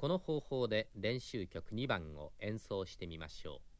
この方法で練習曲2番を演奏してみましょう。